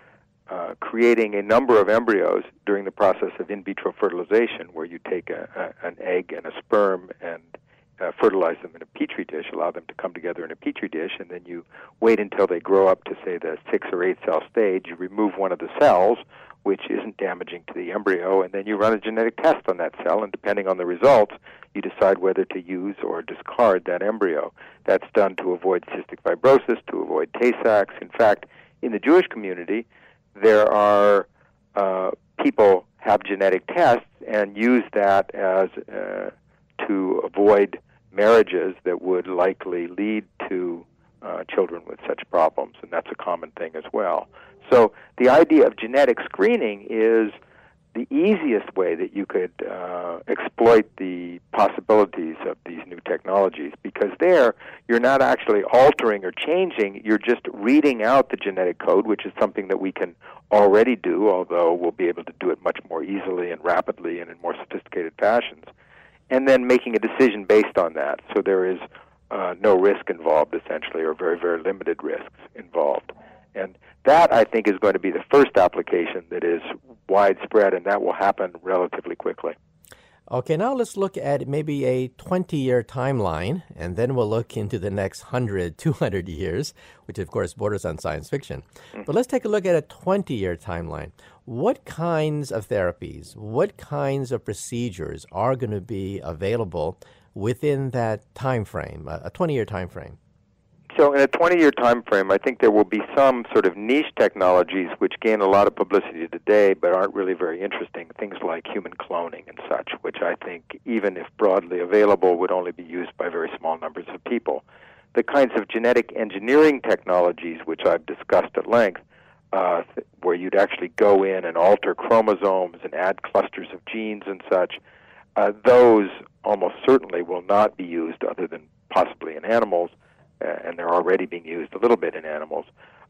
uh, creating a number of embryos during the process of in vitro fertilization, where you take a, a, an egg and a sperm and uh, fertilize them in a petri dish, allow them to come together in a petri dish, and then you wait until they grow up to, say, the six or eight cell stage. You remove one of the cells, which isn't damaging to the embryo, and then you run a genetic test on that cell, and depending on the results, you decide whether to use or discard that embryo. That's done to avoid cystic fibrosis, to avoid Tay-Sachs. In fact, in the Jewish community, there are uh, people have genetic tests and use that as uh, to avoid marriages that would likely lead to uh, children with such problems, and that's a common thing as well. So the idea of genetic screening is the easiest way that you could uh, exploit the possibilities of these new technologies, because there you're not actually altering or changing, you're just reading out the genetic code, which is something that we can already do, although we'll be able to do it much more easily and rapidly and in more sophisticated fashions, and then making a decision based on that. So there is uh, no risk involved, essentially, or very, very limited risks involved. And that, I think, is going to be the first application that is widespread, and that will happen relatively quickly. Okay, now let's look at maybe a twenty-year timeline, and then we'll look into the next one hundred, two hundred years, which, of course, borders on science fiction. Mm-hmm. But let's take a look at a twenty-year timeline. What kinds of therapies, what kinds of procedures are going to be available within that time frame, a twenty-year time frame? So in a twenty-year time frame, I think there will be some sort of niche technologies which gain a lot of publicity today but aren't really very interesting, things like human cloning and such, which I think, even if broadly available, would only be used by very small numbers of people. The kinds of genetic engineering technologies which I've discussed at length, uh, where you'd actually go in and alter chromosomes and add clusters of genes and such, uh, those almost certainly will not be used other than possibly in animals, Uh, and they're already being used a little bit in animals,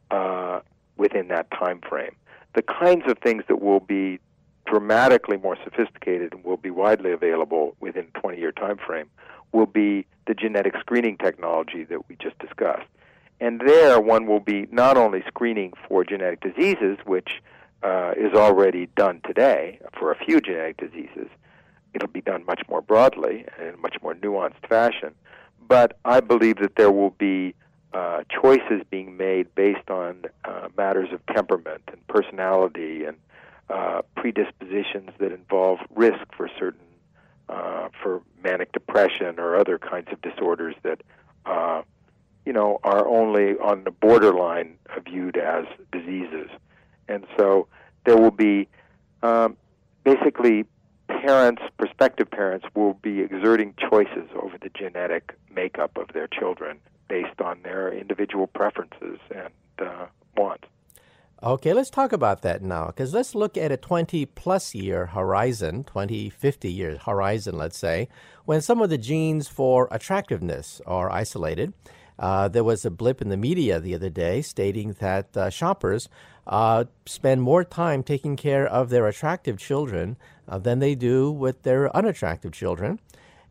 uh, within that time frame. The kinds of things that will be dramatically more sophisticated and will be widely available within a twenty-year time frame will be the genetic screening technology that we just discussed. And there one will be not only screening for genetic diseases, which uh, is already done today for a few genetic diseases. It'll be done much more broadly and in a much more nuanced fashion. But I believe that there will be uh, choices being made based on uh, matters of temperament and personality and uh, predispositions that involve risk for certain, uh, for manic depression or other kinds of disorders that, uh, you know, are only on the borderline viewed as diseases. And so there will be um, basically parents, prospective parents, will be exerting choices over the genetic makeup of their children based on their individual preferences and uh, wants. Okay, let's talk about that now, because let's look at a twenty-plus year horizon, twenty, fifty year horizon, let's say, when some of the genes for attractiveness are isolated. Uh, there was a blip in the media the other day stating that uh, shoppers uh, spend more time taking care of their attractive children uh, than they do with their unattractive children.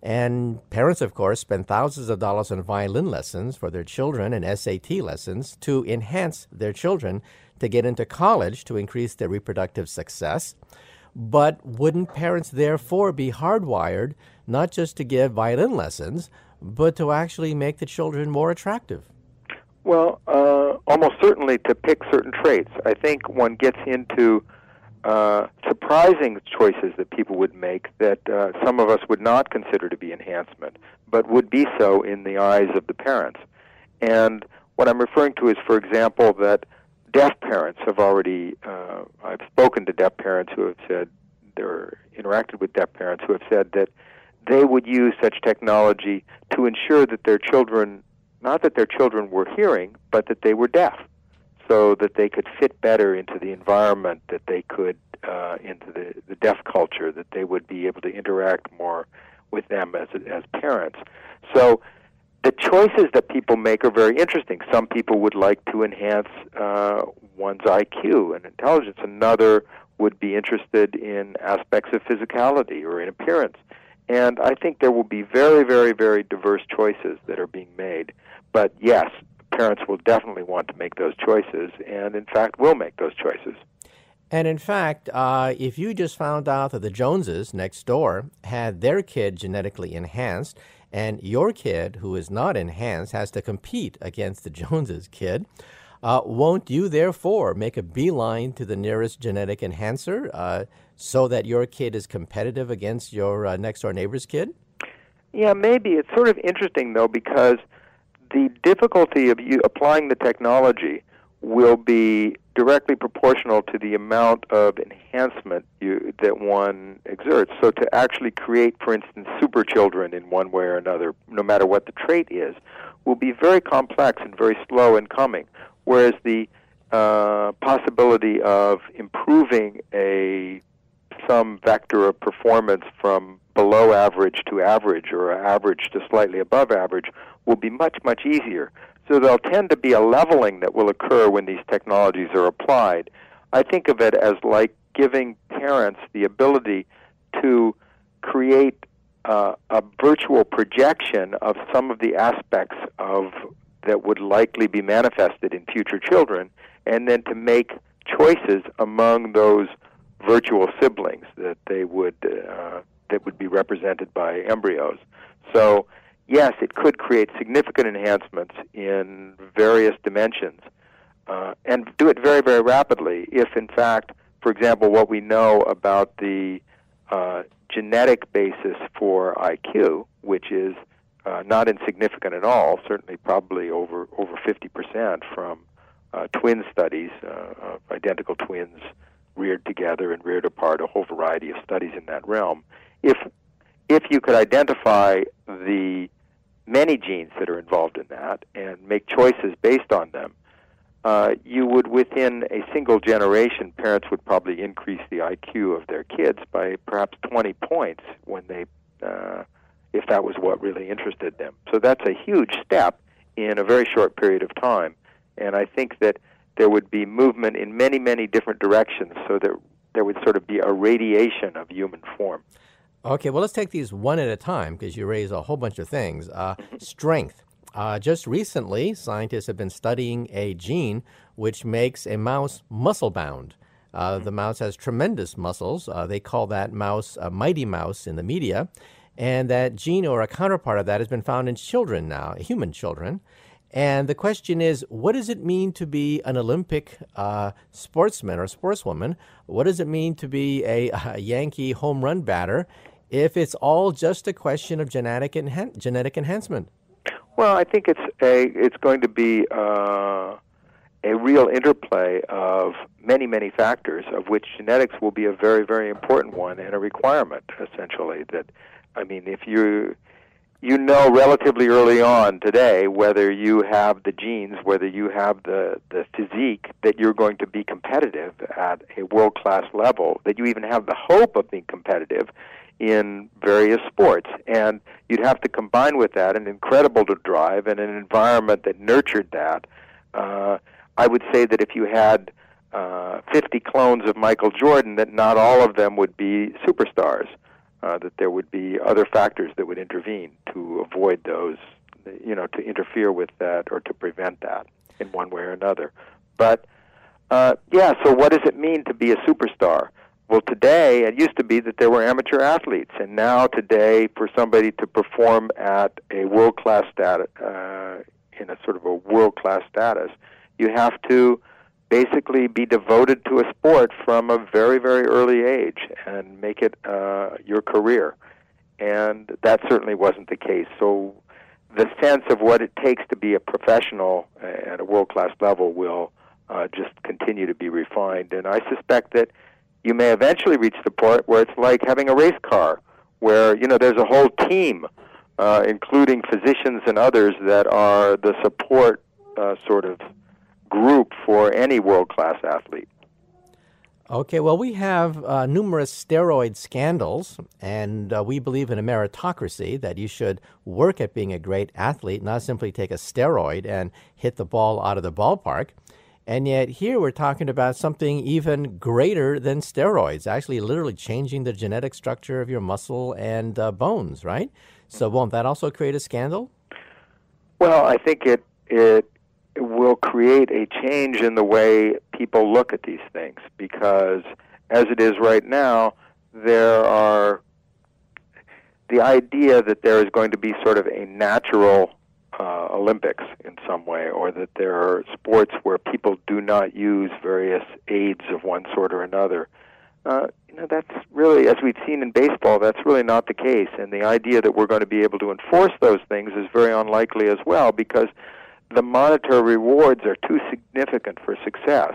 And parents, of course, spend thousands of dollars on violin lessons for their children and S A T lessons to enhance their children to get into college to increase their reproductive success. But wouldn't parents therefore be hardwired not just to give violin lessons, but to actually make the children more attractive? Well, uh, almost certainly to pick certain traits. I think one gets into uh, surprising choices that people would make that uh, some of us would not consider to be enhancement, but would be so in the eyes of the parents. And what I'm referring to is, for example, that deaf parents have already, uh, I've spoken to deaf parents who have said, they're interacted with deaf parents who have said that they would use such technology to ensure that their children, not that their children were hearing, but that they were deaf, so that they could fit better into the environment, that they could, uh, into the, the deaf culture, that they would be able to interact more with them as, as parents. So the choices that people make are very interesting. Some people would like to enhance uh, one's I Q and intelligence. Another would be interested in aspects of physicality or in appearance. And I think there will be very, very, very diverse choices that are being made. But yes, parents will definitely want to make those choices and, in fact, will make those choices. And in fact, uh, if you just found out that the Joneses next door had their kid genetically enhanced, and your kid, who is not enhanced, has to compete against the Joneses kid, uh, won't you therefore make a beeline to the nearest genetic enhancer uh, so that your kid is competitive against your uh, next door neighbor's kid? Yeah, maybe. It's sort of interesting, though, because the difficulty of you applying the technology will be directly proportional to the amount of enhancement you, that one exerts. So to actually create, for instance, super children in one way or another, no matter what the trait is, will be very complex and very slow in coming, whereas the uh, possibility of improving a some vector of performance from below average to average or average to slightly above average will be much, much easier. So there'll tend to be a leveling that will occur when these technologies are applied. I think of it as like giving parents the ability to create uh, a virtual projection of some of the aspects of that would likely be manifested in future children, and then to make choices among those virtual siblings that they would uh, that would be represented by embryos. So yes, it could create significant enhancements in various dimensions, uh, and do it very, very rapidly if, in fact, for example, what we know about the uh, genetic basis for I Q, which is uh, not insignificant at all, certainly probably over, over fifty percent from uh, twin studies, uh, of identical twins reared together and reared apart, a whole variety of studies in that realm. If if you could identify the many genes that are involved in that and make choices based on them, uh, you would, within a single generation, parents would probably increase the I Q of their kids by perhaps twenty points when they, uh, if that was what really interested them. So that's a huge step in a very short period of time, and I think that there would be movement in many, many different directions so that there would sort of be a radiation of human form. Okay, well, let's take these one at a time because you raise a whole bunch of things. Uh, strength. Uh, just recently, scientists have been studying a gene which makes a mouse muscle-bound. Uh, the mouse has tremendous muscles. Uh, they call that mouse a mighty mouse in the media. And that gene or a counterpart of that has been found in children now, human children. And the question is, what does it mean to be an Olympic uh, sportsman or sportswoman? What does it mean to be a, a Yankee home run batter if it's all just a question of genetic enhan- genetic enhancement? Well, I think it's a it's going to be uh, a real interplay of many, many factors, of which genetics will be a very, very important one and a requirement, essentially. That, I mean, if you you know relatively early on today whether you have the genes, whether you have the, the physique that you're going to be competitive at a world-class level, that you even have the hope of being competitive in various sports. And you'd have to combine with that an incredible drive and an environment that nurtured that. Uh, I would say that if you had uh, fifty clones of Michael Jordan, that not all of them would be superstars. Uh, that there would be other factors that would intervene to avoid those, you know, to interfere with that or to prevent that in one way or another. But, uh, yeah, so what does it mean to be a superstar? Well, today, it used to be that there were amateur athletes, and now today, for somebody to perform at a world-class status, uh, in a sort of a world-class status, you have to basically be devoted to a sport from a very, very early age and make it uh, your career. And that certainly wasn't the case. So the sense of what it takes to be a professional at a world-class level will uh, just continue to be refined. And I suspect that you may eventually reach the point where it's like having a race car, where, you know, there's a whole team, uh, including physicians and others, that are the support uh, sort of group for any world-class athlete. Okay, well, we have uh, numerous steroid scandals, and uh, we believe in a meritocracy, that you should work at being a great athlete, not simply take a steroid and hit the ball out of the ballpark. And yet here we're talking about something even greater than steroids, actually literally changing the genetic structure of your muscle and uh, bones, right? So won't that also create a scandal? Well, I think it it will create a change in the way people look at these things, because as it is right now, there are the idea that there is going to be sort of a natural uh, Olympics in some way, or that there are sports where people do not use various aids of one sort or another. Uh, you know, that's really, as we've seen in baseball, that's really not the case. And the idea that we're going to be able to enforce those things is very unlikely as well, because the monetary rewards are too significant for success.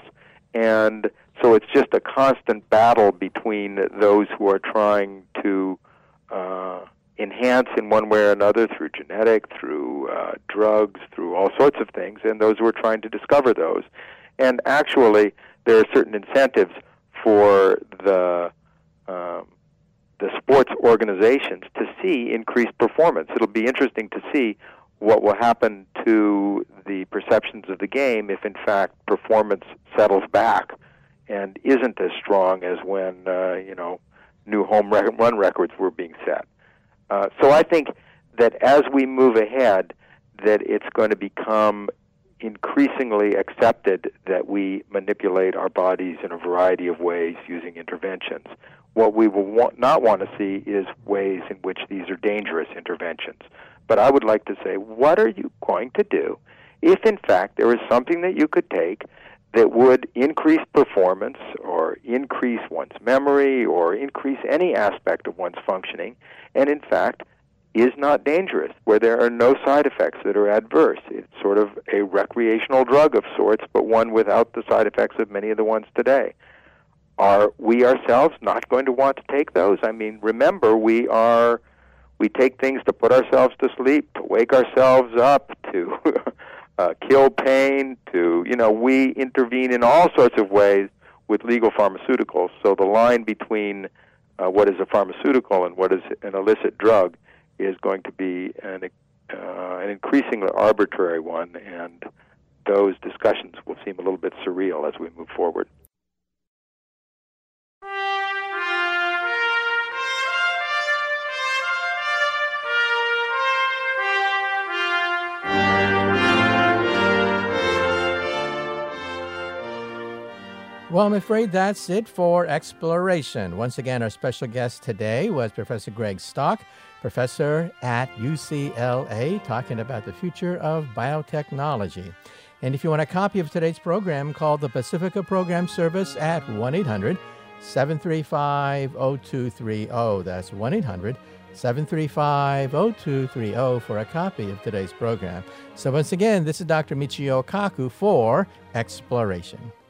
And so it's just a constant battle between those who are trying to uh, enhance in one way or another through genetic, through uh, drugs, through all sorts of things, and those who are trying to discover those. And actually, there are certain incentives for the um, the sports organizations to see increased performance. It'll be interesting to see what will happen to the perceptions of the game if, in fact, performance settles back and isn't as strong as when uh, you know new home run records were being set. Uh, so I think that as we move ahead, that it's going to become increasingly accepted that we manipulate our bodies in a variety of ways using interventions. What we will want, not want to see is ways in which these are dangerous interventions. But I would like to say, what are you going to do if, in fact, there is something that you could take that would increase performance or increase one's memory or increase any aspect of one's functioning, and, in fact, is not dangerous, where there are no side effects that are adverse? It's sort of a recreational drug of sorts, but one without the side effects of many of the ones today. Are we ourselves not going to want to take those? I mean, remember, we are we take things to put ourselves to sleep, to wake ourselves up, to uh, kill pain, to, you know, we intervene in all sorts of ways with legal pharmaceuticals. So the line between uh, what is a pharmaceutical and what is an illicit drug is going to be an, uh, an increasingly arbitrary one, and those discussions will seem a little bit surreal as we move forward. Well, I'm afraid that's it for Exploration. Once again, our special guest today was Professor Greg Stock, professor at U C L A, talking about the future of biotechnology. And if you want a copy of today's program, call the Pacifica Program Service at one eight hundred seven three five oh two three oh. That's one eight hundred seven three five oh two three oh for a copy of today's program. So once again, this is Doctor Michio Kaku for Exploration.